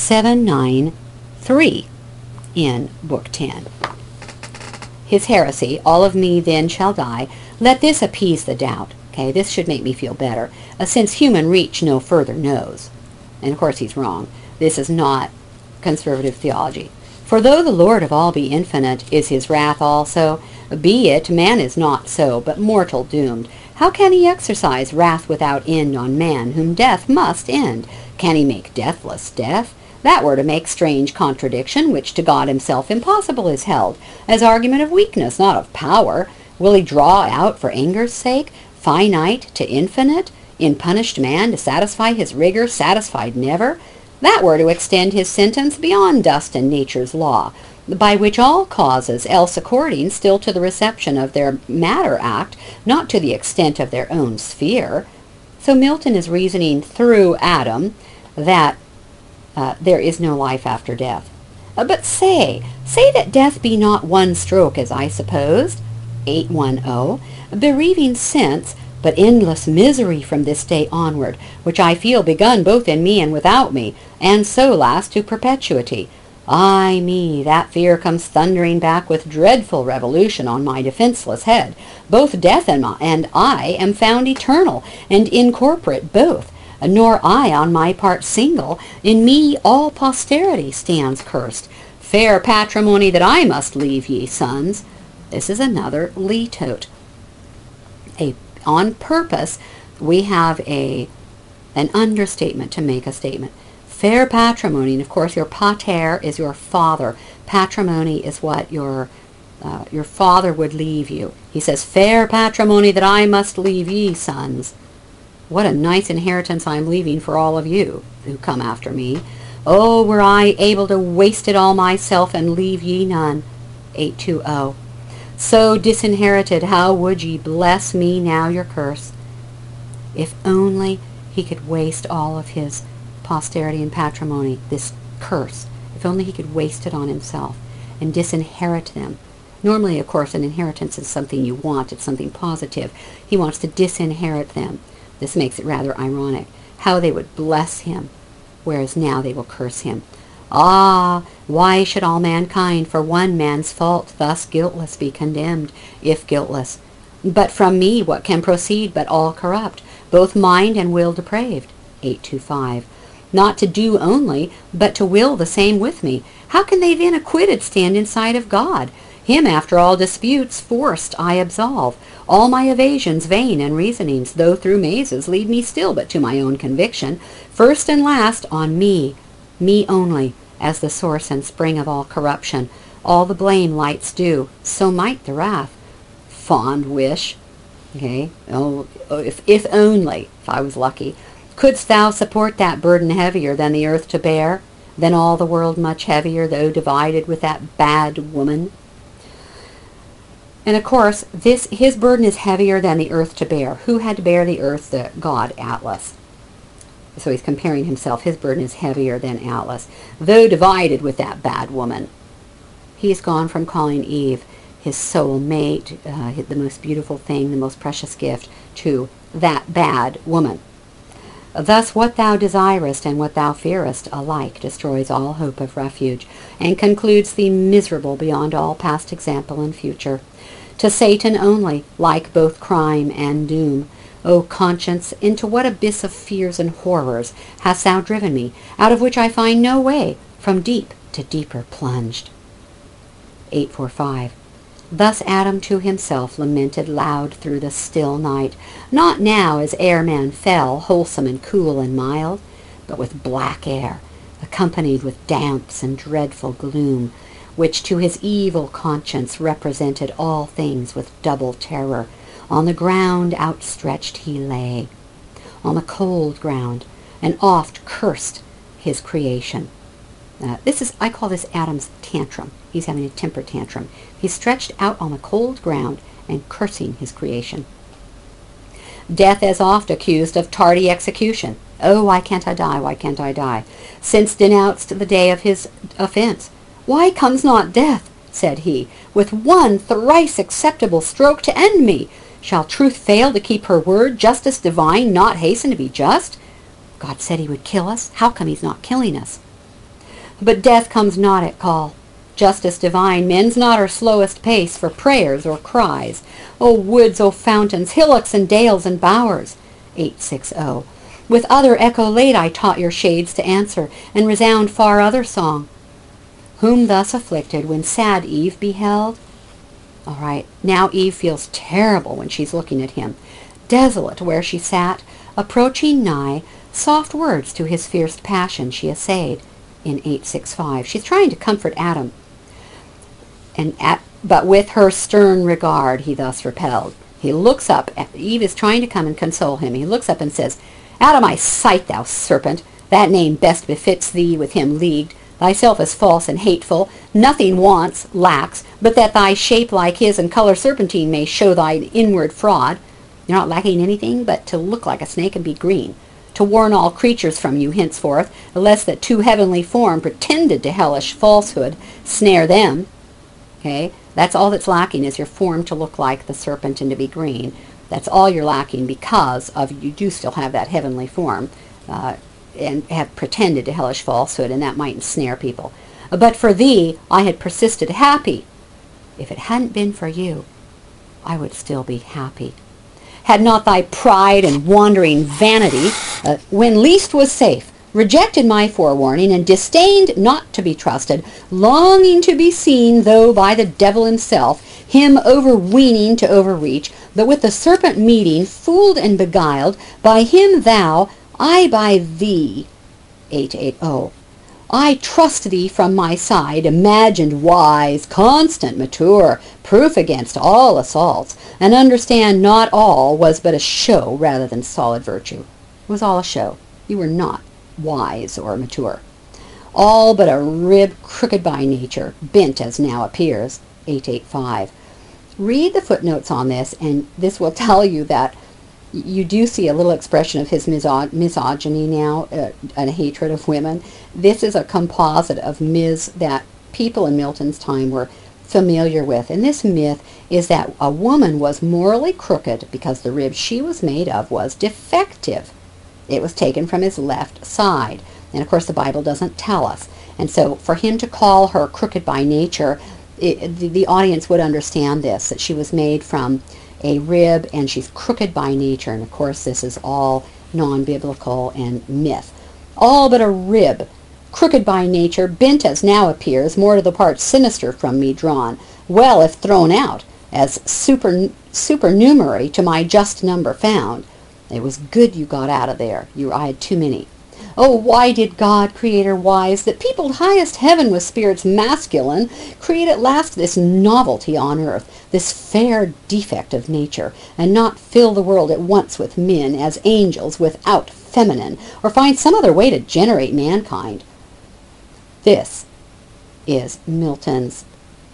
793 in Book 10. His heresy, all of me then shall die, let this appease the doubt. Okay, this should make me feel better, since human reach no further knows. And of course he's wrong. This is not conservative theology. For though the Lord of all be infinite, is his wrath also? Be it, man is not so, but mortal doomed. How can he exercise wrath without end on man, whom death must end? Can he make deathless death? That were to make strange contradiction, which to God himself impossible is held, as argument of weakness, not of power. Will he draw out for anger's sake, finite to infinite, in punished man to satisfy his rigor, satisfied never? That were to extend his sentence beyond dust and nature's law, by which all causes, else according still to the reception of their matter act, not to the extent of their own sphere. So Milton is reasoning through Adam that there is no life after death. But say that death be not one stroke, as I supposed, 810, bereaving sense, but endless misery from this day onward, which I feel begun both in me and without me, and so last to perpetuity. Ay me, that fear comes thundering back with dreadful revolution on my defenceless head. Both death and I am found eternal, and incorporate both, nor I on my part single. In me all posterity stands cursed. Fair patrimony that I must leave ye, sons. This is another litote. On purpose, we have an understatement to make a statement. Fair patrimony, and of course your pater is your father. Patrimony is what your father would leave you. He says, fair patrimony that I must leave ye, sons. What a nice inheritance I'm leaving for all of you who come after me. Oh, were I able to waste it all myself and leave ye none. 820. So disinherited, how would ye bless me now your curse? If only he could waste all of his posterity and patrimony, this curse, if only he could waste it on himself and disinherit them. Normally, of course, an inheritance is something you want, it's something positive. He wants to disinherit them. This makes it rather ironic. How they would bless him, whereas now they will curse him. Ah, why should all mankind for one man's fault thus guiltless be condemned, if guiltless? But from me what can proceed but all corrupt, both mind and will depraved? 825. Not to do only, but to will the same with me. How can they then acquitted stand in sight of God? Him after all disputes forced I absolve. All my evasions vain and reasonings, though through mazes, lead me still but to my own conviction. First and last on me only, as the source and spring of all corruption. All the blame lights do, so might the wrath. Fond wish. Okay, oh, if only, if I was lucky. Couldst thou support that burden heavier than the earth to bear, than all the world much heavier, though divided with that bad woman? And of course, his burden is heavier than the earth to bear. Who had to bear the earth? The god Atlas. So he's comparing himself. His burden is heavier than Atlas, though divided with that bad woman. He's gone from calling Eve his soul mate, the most beautiful thing, the most precious gift, to that bad woman. Thus what thou desirest and what thou fearest alike destroys all hope of refuge, and concludes thee miserable beyond all past example and future. To Satan only, like both crime and doom. O conscience, into what abyss of fears and horrors hast thou driven me, out of which I find no way, from deep to deeper plunged? 845. Thus Adam to himself lamented loud through the still night, not now as ere man fell, wholesome and cool and mild, but with black air, accompanied with damps and dreadful gloom, which to his evil conscience represented all things with double terror. On the ground outstretched he lay, on the cold ground, and oft cursed his creation. I call this Adam's tantrum. He's having a temper tantrum. He's stretched out on the cold ground and cursing his creation. Death as oft accused of tardy execution. Oh, why can't I die? Why can't I die? Since denounced the day of his offense. Why comes not death, said he, with one thrice acceptable stroke to end me? Shall truth fail to keep her word, justice divine not hasten to be just? God said he would kill us. How come he's not killing us? But death comes not at call. Justice divine mends not our slowest pace for prayers or cries. O woods, O fountains, hillocks and dales and bowers. 860. With other echo late I taught your shades to answer, and resound far other song. Whom thus afflicted when sad Eve beheld? All right, now Eve feels terrible when she's looking at him. Desolate where she sat, approaching nigh, soft words to his fierce passion she essayed. In 865, she's trying to comfort Adam. But with her stern regard he thus repelled. He looks up. Eve is trying to come and console him. He looks up and says, Out of my sight, thou serpent! That name best befits thee with him leagued. Thyself is false and hateful. Nothing lacks, but that thy shape like his and color serpentine may show thine inward fraud. You're not lacking anything but to look like a snake and be green. To warn all creatures from you henceforth, lest that too heavenly form pretended to hellish falsehood snare them. Okay, that's all that's lacking, is your form to look like the serpent and to be green. That's all you're lacking, because of you do still have that heavenly form and have pretended to hellish falsehood, and that might ensnare people. But for thee I had persisted happy. If it hadn't been for you, I would still be happy. Had not thy pride and wandering vanity, when least was safe, rejected my forewarning, and disdained not to be trusted, longing to be seen, though by the devil himself, him overweening to overreach, but with the serpent meeting, fooled and beguiled, by him thou, I by thee, 880. I trust thee from my side, imagined wise, constant, mature, proof against all assaults, and understand not all was but a show rather than solid virtue. It was all a show. You were not wise or mature. All but a rib crooked by nature, bent as now appears. 885. Read the footnotes on this, and this will tell you that you do see a little expression of his misogyny now, and a hatred of women. This is a composite of myths that people in Milton's time were familiar with. And this myth is that a woman was morally crooked because the rib she was made of was defective. It was taken from his left side. And of course the Bible doesn't tell us. And so for him to call her crooked by nature, the audience would understand this, that she was made from a rib and she's crooked by nature. And of course this is all non-biblical and myth. All but a rib, crooked by nature, bent as now appears, more to the part sinister from me drawn, well if thrown out, as supernumerary to my just number found. It was good you got out of there. I had too many. Oh, why did God, Creator wise, that peopled highest heaven with spirits masculine, create at last this novelty on earth, this fair defect of nature, and not fill the world at once with men as angels without feminine, or find some other way to generate mankind? This is Milton's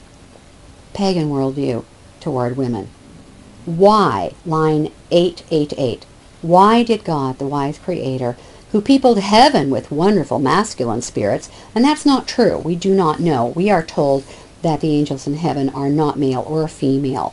pagan worldview toward women. Why, line 888, why did God, the wise Creator, who peopled heaven with wonderful masculine spirits, and that's not true. We do not know. We are told that the angels in heaven are not male or female.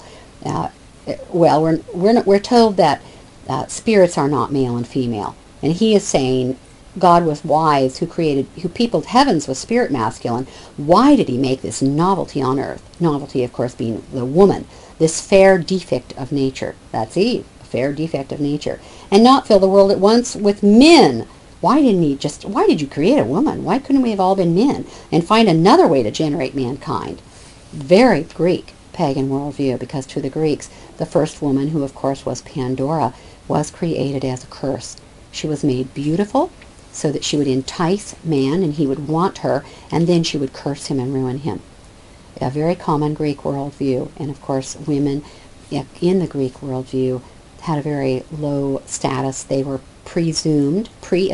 We're told that spirits are not male and female, and he is saying God was wise, who peopled heavens with spirit masculine. Why did he make this novelty on earth? Novelty, of course, being the woman, this fair defect of nature. That's Eve. Fair defect of nature, and not fill the world at once with men. Why did you create a woman? Why couldn't we have all been men and find another way to generate mankind? Very Greek pagan worldview, because to the Greeks, the first woman, who of course was Pandora, was created as a curse. She was made beautiful so that she would entice man and he would want her, and then she would curse him and ruin him. A very common Greek worldview, and of course women in the Greek worldview had a very low status. They were presumed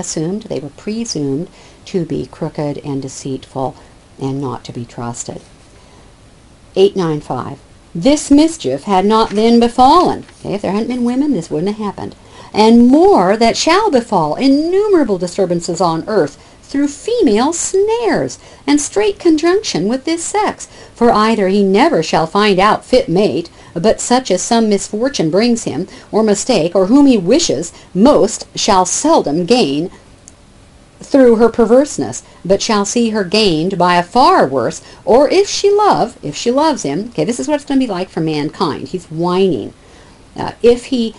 to be crooked and deceitful and not to be trusted. 895. This mischief had not then befallen. Okay, if there hadn't been women, this wouldn't have happened. And more that shall befall, innumerable disturbances on earth, through female snares, and straight conjunction with this sex. For either he never shall find out fit mate, but such as some misfortune brings him, or mistake, or whom he wishes most, shall seldom gain through her perverseness, but shall see her gained by a far worse. Or if she loves him, okay, this is what it's going to be like for mankind. He's whining. If he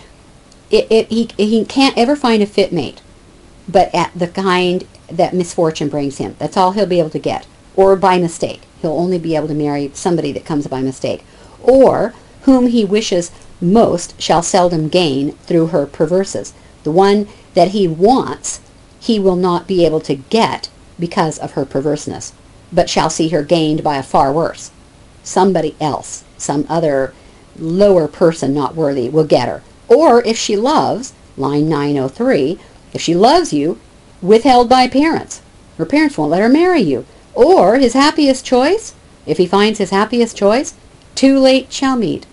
can't ever find a fit mate, but at the kind that misfortune brings him. That's all he'll be able to get. Or by mistake. He'll only be able to marry somebody that comes by mistake. Or whom he wishes most shall seldom gain through her perverses. The one that he wants, he will not be able to get because of her perverseness, but shall see her gained by a far worse. Somebody else, some other lower person not worthy, will get her. Or if she loves, line 903, if she loves you, withheld by parents. Her parents won't let her marry you. Or his happiest choice, if he finds his happiest choice, too late shall meet.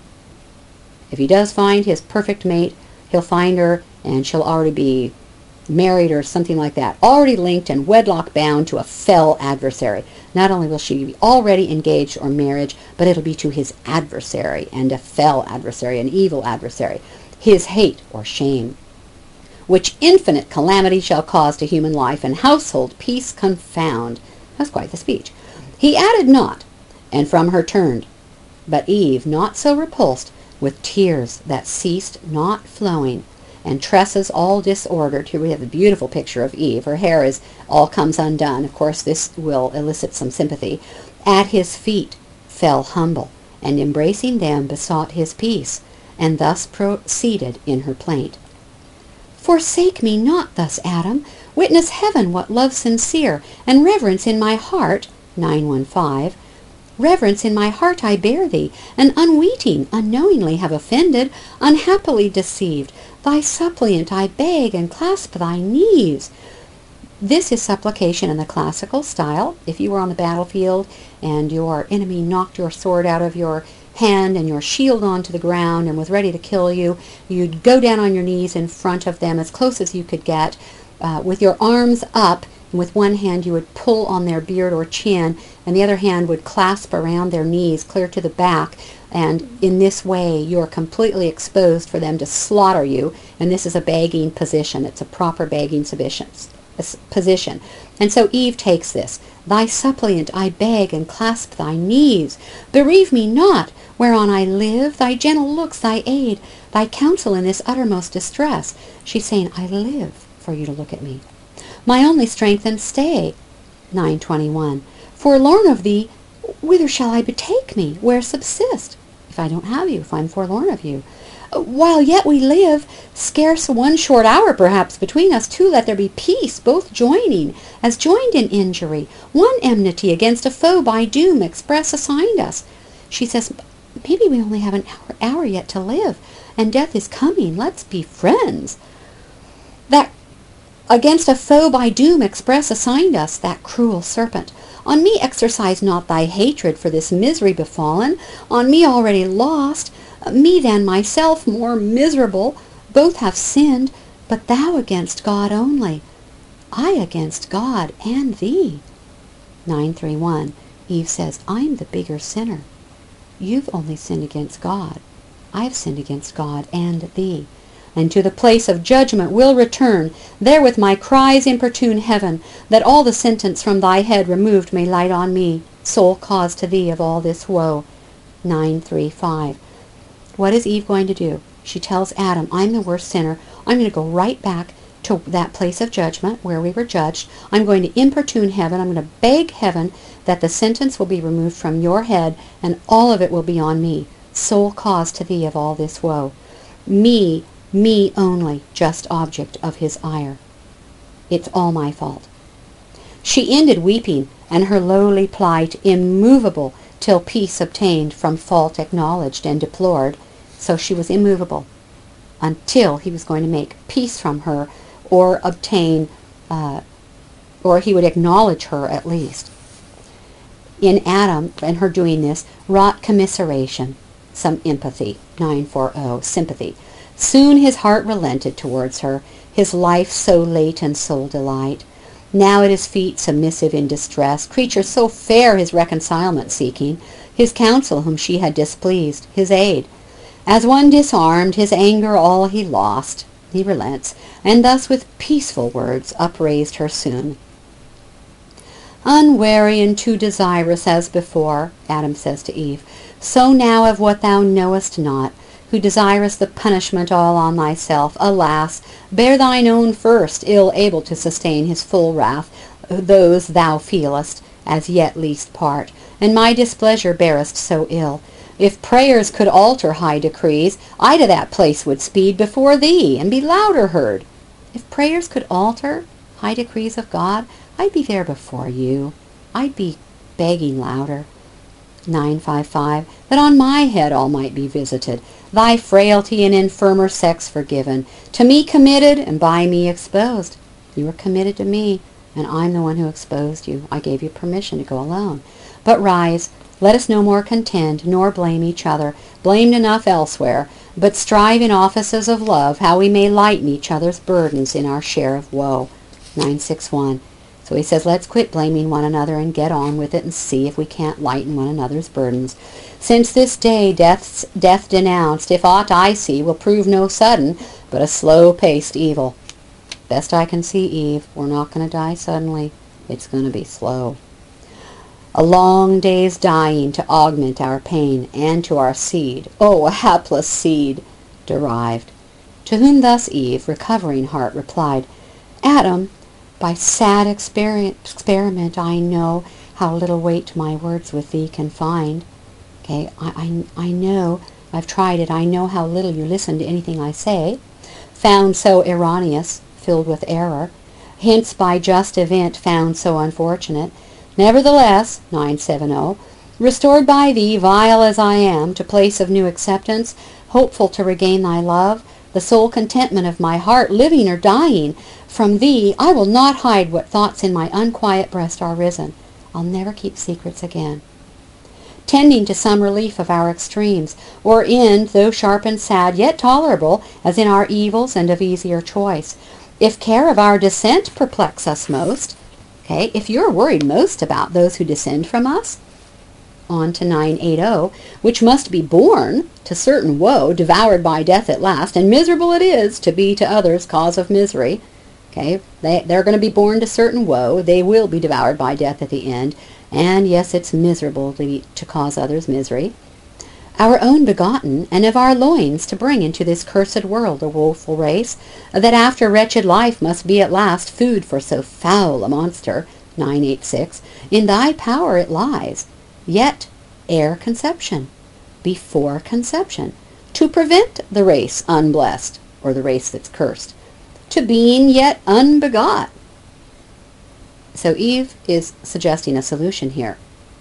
If he does find his perfect mate, he'll find her and she'll already be married or something like that, already linked and wedlock bound to a fell adversary. Not only will she be already engaged or married, but it'll be to his adversary, and a fell adversary, an evil adversary, his hate or shame, which infinite calamity shall cause to human life, and household peace confound. That's quite the speech. He added not, and from her turned. But Eve, not so repulsed, with tears that ceased not flowing, and tresses all disordered. Here we have a beautiful picture of Eve. Her hair is all comes undone. Of course, this will elicit some sympathy. At his feet fell humble, and embracing them besought his peace, and thus proceeded in her plaint. Forsake me not thus, Adam. Witness heaven what love sincere, and reverence in my heart, 915, reverence in my heart I bear thee, and unweeting, unknowingly have offended, unhappily deceived. Thy suppliant I beg, and clasp thy knees. This is supplication in the classical style. If you were on the battlefield and your enemy knocked your sword out of your hand and your shield onto the ground and was ready to kill you, you'd go down on your knees in front of them as close as you could get, with your arms up, and with one hand you would pull on their beard or chin, and the other hand would clasp around their knees clear to the back, and in this way you're completely exposed for them to slaughter you. And this is a begging position. It's a proper begging position. And so Eve takes this. Thy suppliant I beg, and clasp thy knees. Bereave me not, whereon I live, thy gentle looks, thy aid, thy counsel in this uttermost distress. She's saying, I live for you to look at me. My only strength and stay. 921. Forlorn of thee, whither shall I betake me? Where subsist? If I don't have you, if I'm forlorn of you. While yet we live, scarce one short hour perhaps between us two, let there be peace, both joining, as joined in injury, one enmity against a foe by doom express assigned us. She says, maybe we only have an hour yet to live, and death is coming, let's be friends. That against a foe by doom express assigned us, that cruel serpent. On me exercise not thy hatred for this misery befallen, on me already lost, me than myself more miserable. Both have sinned, but thou against God only, I against God and thee. 931. Eve says, I'm the bigger sinner. You've only sinned against God. I've sinned against God and thee. And to the place of judgment will return, there with my cries importune heaven, that all the sentence from thy head removed may light on me, sole cause to thee of all this woe. 935. What is Eve going to do? She tells Adam, I'm the worst sinner. I'm going to go right back to that place of judgment where we were judged. I'm going to importune heaven. I'm going to beg heaven that the sentence will be removed from your head, and all of it will be on me, sole cause to thee of all this woe. Me only, just object of his ire. It's all my fault. She ended weeping, and her lowly plight immovable, till peace obtained from fault acknowledged and deplored. So she was immovable until he was going to make peace from her, or obtain, or he would acknowledge her at least. In Adam, and her doing this, wrought commiseration, some empathy. 940, sympathy. Soon his heart relented towards her, his life so late and sole delight. Now at his feet submissive in distress, creature so fair his reconcilement seeking, his counsel whom she had displeased, his aid. As one disarmed, his anger all he lost. He relents, and thus with peaceful words upraised her soon. Unwary and too desirous as before, Adam says to Eve, so now of what thou knowest not, who desirest the punishment all on thyself, alas, bear thine own first, ill able to sustain his full wrath, those thou feelest, as yet least part, and my displeasure bearest so ill. If prayers could alter high decrees, I to that place would speed before thee, and be louder heard. If prayers could alter high decrees of God, I'd be there before you. I'd be begging louder. 955, that on my head all might be visited, thy frailty and infirmer sex forgiven, to me committed, and by me exposed. You were committed to me, and I'm the one who exposed you. I gave you permission to go alone. But rise, let us no more contend, nor blame each other, blamed enough elsewhere, but strive in offices of love, how we may lighten each other's burdens in our share of woe. 961. So he says, let's quit blaming one another and get on with it and see if we can't lighten one another's burdens. Since this day death denounced, if aught I see, will prove no sudden, but a slow-paced evil. Best I can see, Eve, we're not going to die suddenly. It's going to be slow. A long day's dying to augment our pain, and to our seed, oh, a hapless seed, derived. To whom thus Eve, recovering heart, replied, Adam, by sad experiment I know how little weight my words with thee can find. Okay, I know, I've tried it, I know how little you listen to anything I say, found so erroneous, filled with error, hence by just event found so unfortunate. Nevertheless, 970, restored by thee, vile as I am, to place of new acceptance, hopeful to regain thy love, the sole contentment of my heart, living or dying, from thee I will not hide what thoughts in my unquiet breast are risen. I'll never keep secrets again. Tending to some relief of our extremes, or end, though sharp and sad, yet tolerable, as in our evils and of easier choice. If care of our descent perplex us most, okay, if you're worried most about those who descend from us, on to 980, which must be born to certain woe, devoured by death at last, and miserable it is to be to others cause of misery. Okay, they're going to be born to certain woe. They will be devoured by death at the end. And yes, it's miserable to cause others misery. Our own begotten, and of our loins to bring into this cursed world a woeful race, that after wretched life must be at last food for so foul a monster. 986. In thy power it lies, yet ere conception, before conception, to prevent the race unblessed, or the race that's cursed, to being yet unbegot. So Eve is suggesting a solution here.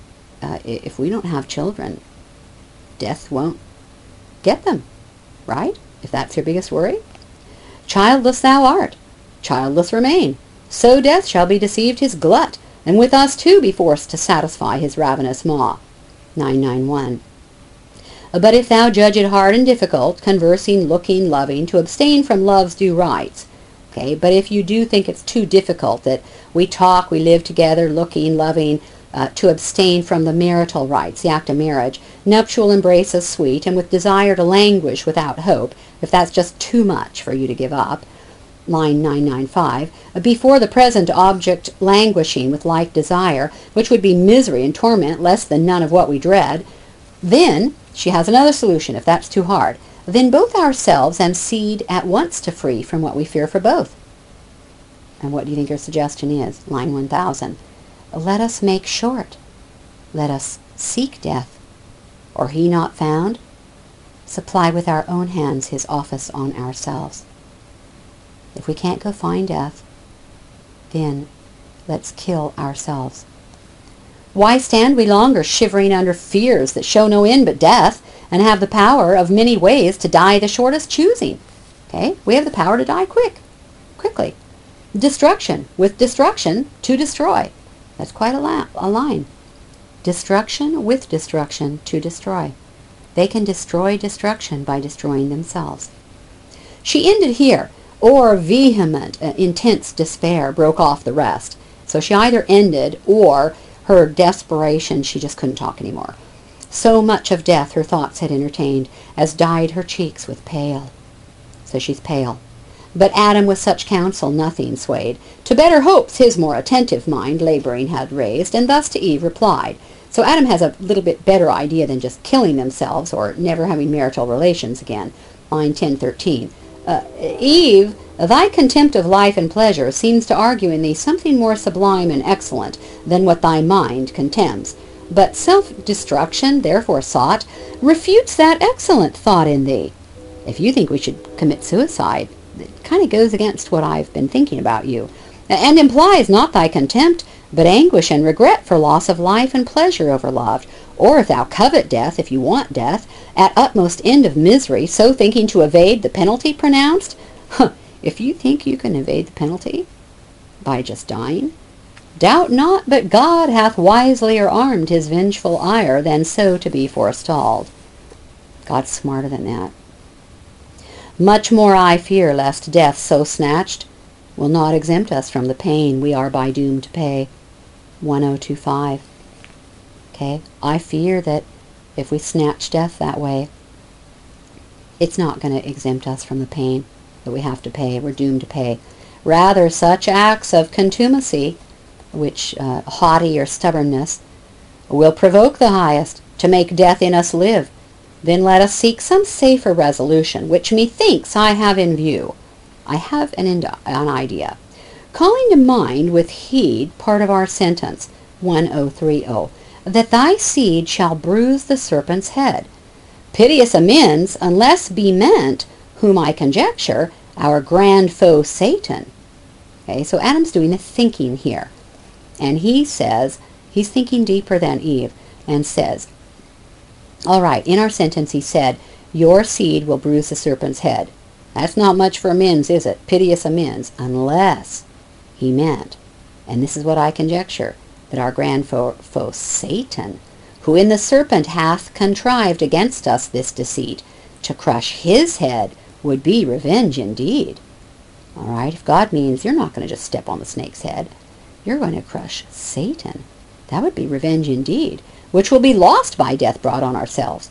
If we don't have children, death won't get them, right? If that's your biggest worry. Childless thou art, childless remain. So death shall be deceived his glut, and with us too be forced to satisfy his ravenous maw. 991. But if thou judge it hard and difficult, conversing, looking, loving, to abstain from love's due rights. Okay, but if you do think it's too difficult that we talk, we live together, looking, loving, to abstain from the marital rights, the act of marriage, nuptial embraces sweet, and with desire to languish without hope, if that's just too much for you to give up. Line 995, before the present object languishing with like desire, which would be misery and torment less than none of what we dread, then she has another solution if that's too hard. Then both ourselves and seed at once to free from what we fear for both. And what do you think your suggestion is? Line 1000. Let us make short. Let us seek death, or he not found, supply with our own hands his office on ourselves. If we can't go find death, then let's kill ourselves. Why stand we longer shivering under fears that show no end but death, and have the power of many ways to die the shortest choosing? Okay, we have the power to die quickly. Destruction with destruction to destroy. That's quite a line. Destruction with destruction to destroy. They can destroy destruction by destroying themselves. She ended here, or vehement, intense despair broke off the rest. So she either ended, or her desperation, she just couldn't talk anymore. So much of death her thoughts had entertained, as dyed her cheeks with pale. So she's pale. But Adam with such counsel nothing swayed. To better hopes his more attentive mind laboring had raised, and thus to Eve replied. So Adam has a little bit better idea than just killing themselves or never having marital relations again. Line 1013. Eve, thy contempt of life and pleasure seems to argue in thee something more sublime and excellent than what thy mind contemns. But self-destruction, therefore sought, refutes that excellent thought in thee. If you think we should commit suicide, it kind of goes against what I've been thinking about you, and implies not thy contempt, but anguish and regret for loss of life and pleasure overloved. Or if thou covet death, if you want death, at utmost end of misery, so thinking to evade the penalty pronounced, if you think you can evade the penalty by just dying, doubt not but God hath wiselier armed his vengeful ire than so to be forestalled. God's smarter than that. Much more I fear lest death so snatched will not exempt us from the pain we are by doom to pay. 1025. Okay, I fear that if we snatch death that way, it's not going to exempt us from the pain that we have to pay, we're doomed to pay. Rather, such acts of contumacy, which haughty or stubbornness, will provoke the highest to make death in us live. Then let us seek some safer resolution, which methinks I have in view. I have an idea. Calling to mind with heed part of our sentence, 1030, that thy seed shall bruise the serpent's head. Piteous amends, unless be meant, whom I conjecture, our grand foe Satan. Okay, so Adam's doing the thinking here. And he says, he's thinking deeper than Eve, and says, all right, in our sentence he said, your seed will bruise the serpent's head. That's not much for amends, is it? Piteous amends, unless he meant, and this is what I conjecture, that our grand foe Satan, who in the serpent hath contrived against us this deceit, to crush his head would be revenge indeed. All right, if God means you're not going to just step on the snake's head, you're going to crush Satan, that would be revenge indeed, which will be lost by death brought on ourselves.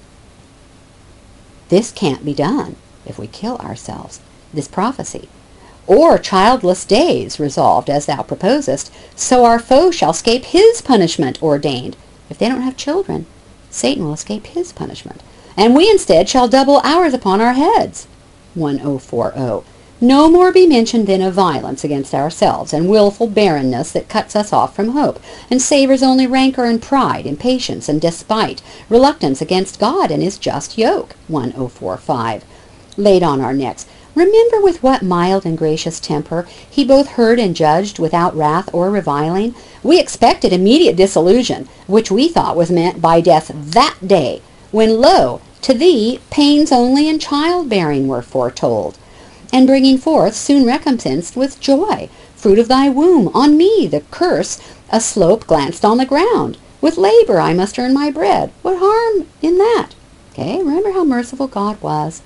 This can't be done if we kill ourselves, this prophecy. Or childless days resolved as thou proposest, so our foe shall escape his punishment ordained. If they don't have children, Satan will escape his punishment. And we instead shall double ours upon our heads. 1040. No more be mentioned then of violence against ourselves, and willful barrenness that cuts us off from hope, and savours only rancour and pride, impatience and despite, reluctance against God and his just yoke. 1045. Laid on our necks. Remember with what mild and gracious temper he both heard and judged without wrath or reviling. We expected immediate disillusion, which we thought was meant by death that day, when lo, to thee pains only in childbearing were foretold, and bringing forth soon recompensed with joy, fruit of thy womb. On me the curse a slope glanced on the ground. With labor I must earn my bread. What harm in that? Okay, remember how merciful God was.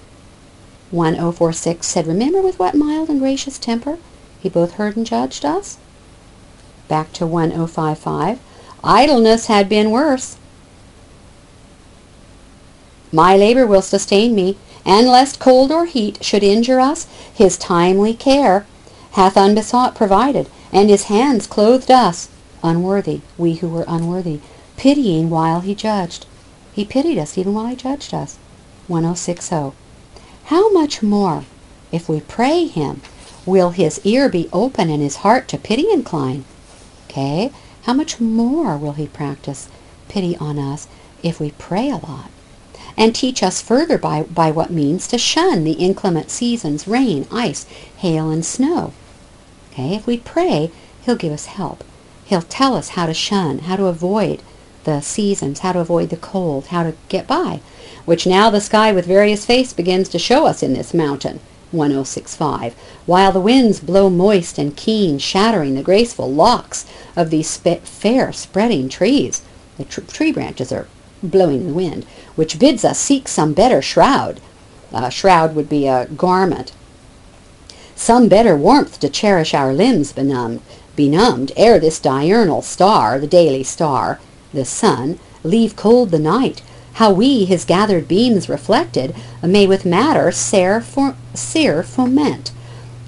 1046 said, remember with what mild and gracious temper he both heard and judged us. Back to 1055. Idleness had been worse. My labor will sustain me, and lest cold or heat should injure us, his timely care hath unbesought provided, and his hands clothed us, unworthy, we who were unworthy, pitying while he judged. He pitied us even while he judged us. 1060. How much more, if we pray him, will his ear be open and his heart to pity incline? Okay, how much more will he practice pity on us if we pray a lot? And teach us further by what means to shun the inclement seasons, rain, ice, hail, and snow. Okay, if we pray, he'll give us help. He'll tell us how to shun, how to avoid the seasons, how to avoid the cold, how to get by, which now the sky with various face begins to show us in this mountain. 1065. While the winds blow moist and keen, shattering the graceful locks of these fair spreading trees. The tree branches are blowing in the wind, which bids us seek some better shroud. Shroud would be a garment. Some better warmth to cherish our limbs benumbed, ere this diurnal star, the daily star, the sun, leave cold the night. How we, his gathered beams reflected, may with matter sere foment,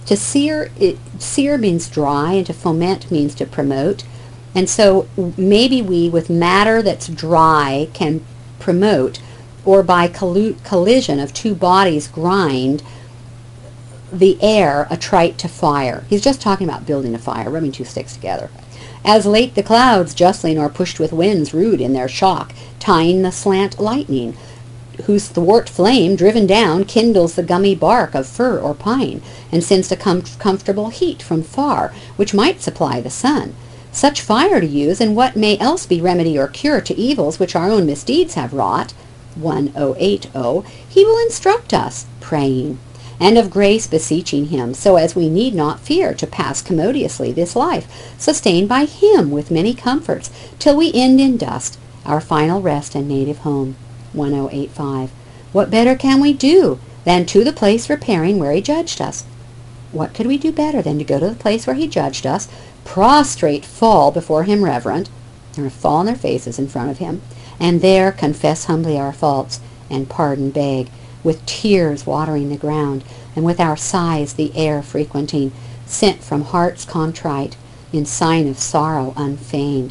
To sear, sear means dry, and to foment means to promote. And so maybe we, with matter that's dry, can promote, or by collision of two bodies grind the air attrite to fire. He's just talking about building a fire, rubbing two sticks together. As late the clouds justling are pushed with winds rude in their shock, tying the slant lightning, whose thwart flame, driven down, kindles the gummy bark of fir or pine, and sends a comfortable heat from far, which might supply the sun. Such fire to use, and what may else be remedy or cure to evils which our own misdeeds have wrought, 1080, he will instruct us, praying, and of grace beseeching him, so as we need not fear to pass commodiously this life, sustained by him with many comforts, till we end in dust, our final rest and native home. 1085. What better can we do than to the place repairing where he judged us? What could we do better than to go to the place where he judged us, prostrate fall before him reverent, or fall on their faces in front of him, and there confess humbly our faults, and pardon beg, with tears watering the ground, and with our sighs the air frequenting, sent from hearts contrite, in sign of sorrow unfeigned.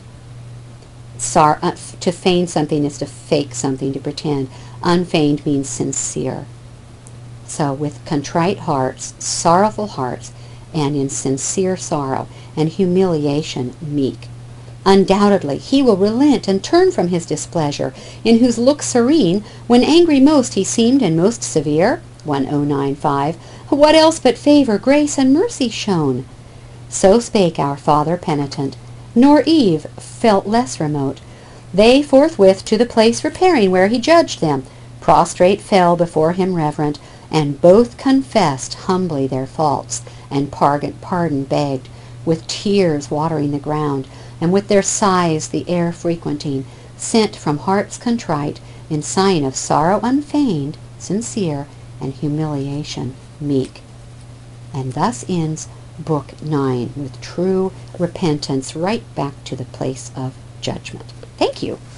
To feign something is to fake something, to pretend. Unfeigned means sincere. So with contrite hearts, sorrowful hearts, and in sincere sorrow and humiliation meek. Undoubtedly he will relent and turn from his displeasure, in whose look serene, when angry most he seemed and most severe, 1095, what else but favor, grace, and mercy shown? So spake our father penitent, nor Eve felt less remote. They forthwith to the place repairing where he judged them, prostrate fell before him reverent, and both confessed humbly their faults, and pardon begged, with tears watering the ground, and with their sighs the air frequenting, sent from hearts contrite, in sign of sorrow unfeigned, sincere, and humiliation meek. And thus ends Book 9, with true repentance right back to the place of judgment. Thank you.